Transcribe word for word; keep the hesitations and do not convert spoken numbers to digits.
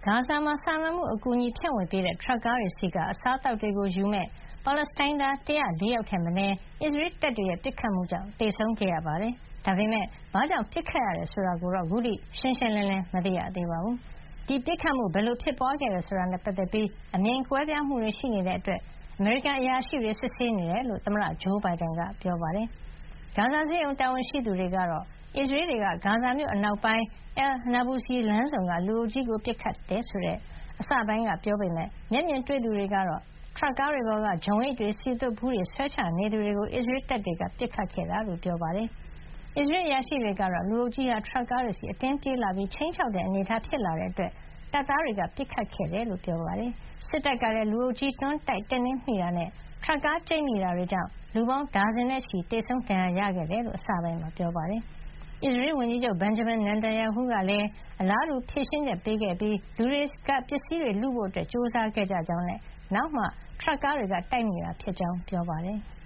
ဂါဇာမှာစာနာမှုအကူအညီဖြန့်ဝေပေးတဲ့ထရပ်ကားတွေဆီကအစားအသောက်တွေကိုယူမယ့်ပါလက်စတိုင်းသား၁၀၄ယောက်ထက်မနည်းအစ္စရေးတပ်တွေရဲ့ပစ်ခတ်မှုကြောင့်သေဆုံးခဲ့ရပါတယ်။ဒါပေမယ့်ဘာကြောင့်ပစ်ခတ်ရတယ်ဆိုတာကိုတော့အခုထိရှင်းရှင်းလင်းလင်းမသိရသေးပါဘူး။ဒီပစ်ခတ်မှုဘယ်လိုဖြစ်ပွါးခဲ့တယ်ဆိုတာနဲ့ပတ်သက်ပြီးအမြင်ကွဲပြားမှုတွေရှိနေတဲ့အတွက်အမေရိကန်အရာရှိတွေစစ်ဆေးနေတယ်လို့သမ္မတဂျိုးဘိုင်ဒန်ကပြောပါတယ်။ဂါဇာဆေးရုံတာဝန်ရှိသူတွေကတော့အစ္စရေးတွေကဂါဇာမြို့အနောက်ပိုင်းအယ်လ်နာဘူစီလမ်းဆုံကလူအုပ်ကြီးကိုပစ်ခတ်တယ်ဆိုတဲ့အစပိုင်းကပြောပေမယ့်မျက်မြင်တွေ့သူတွေကတော့ထရပ်ကားတွေပေါ်ကဂျုံအိတ်တွေ၊စည်သွပ်ဗူးတွေဆွဲချနေသူတွေကိုအစ္စရေးတပ်တွေကပစ်ခတ်ခဲ့တာလို့ပြောပါတယ်။အစ္စရေးအရာရှိတွေကတော့လူအုပ်ကြီးဟာထရပ်ကားတွေဆီအတင်းပြေးလာပြီးခြိမ်းခြောက်တဲ့အနေအထားဖြစ်လာတဲ့အတွက်တပ်သားတွေကပစ်ခတ်ခဲ့တယ်လို့ပြောပါတယ်။စစ်တပ်ကလည်းလူအုပ်ကြီးတွန်းတိုက်တက်နင်းမိတာနဲ့ထရပ်ကားကြိတ်မိတာတွေကြောင့်လူပေါင်းဒါဇင်နဲ့ချီသေဆုံးဒဏ်ရာရခဲ့တယ်လို့အစပိုင်းမှာပြောပါတယ်။အစ္စရေးဝန်ကြီးချုပ်ဘန်ဂျမင်နန်တန်ယာဟုကလည်းအလားတူဖြေရှင်းချက်ပေးခဲ့ပြီးလူတွေကပစ္စည်းတွေလုဖို့ကြိုးစားခဲ့ကြကြောင်းနဲ့နောက်မှထရပ်ကားတွေကတိုက်မိတာဖြစ်ကြောင်းပြောပါတယ်။